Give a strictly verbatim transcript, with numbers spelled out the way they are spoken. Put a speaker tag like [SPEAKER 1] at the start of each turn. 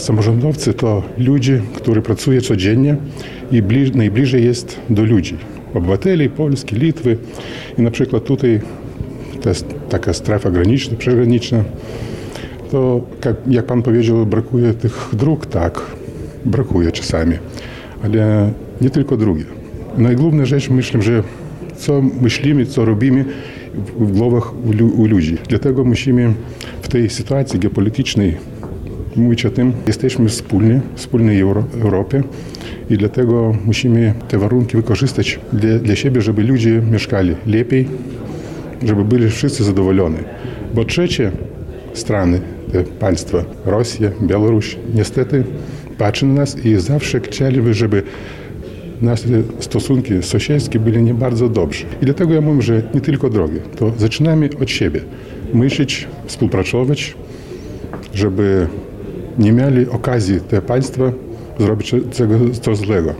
[SPEAKER 1] Samorządowcy to ludzie, którzy pracują codziennie i bliż, najbliżej jest do ludzi. Obywateli Polski, Litwy. I na przykład tutaj to jest taka strefa graniczna, przygraniczna. To jak, jak pan powiedział, brakuje tych dróg, tak, brakuje czasami, ale nie tylko drogi. Najgłówna rzecz, myślę, że co myślimy, co robimy w głowach u ludzi. Dlatego musimy w tej sytuacji geopolitycznej mówić o tym, jesteśmy wspólni, wspólnej Euro, Europie i dlatego musimy te warunki wykorzystać dla, dla siebie, żeby ludzie mieszkali lepiej, żeby byli wszyscy zadowoleni. Bo trzecie strony, te państwa, Rosja, Białoruś, niestety patrzą na nas i zawsze chcieliby, żeby nasze stosunki sąsiedzkie były nie bardzo dobrze. I dlatego ja mówię, że nie tylko drogi, to zaczynamy od siebie. Myśleć, współpracować, żeby nie mieli okazji te państwa zrobić coś złego.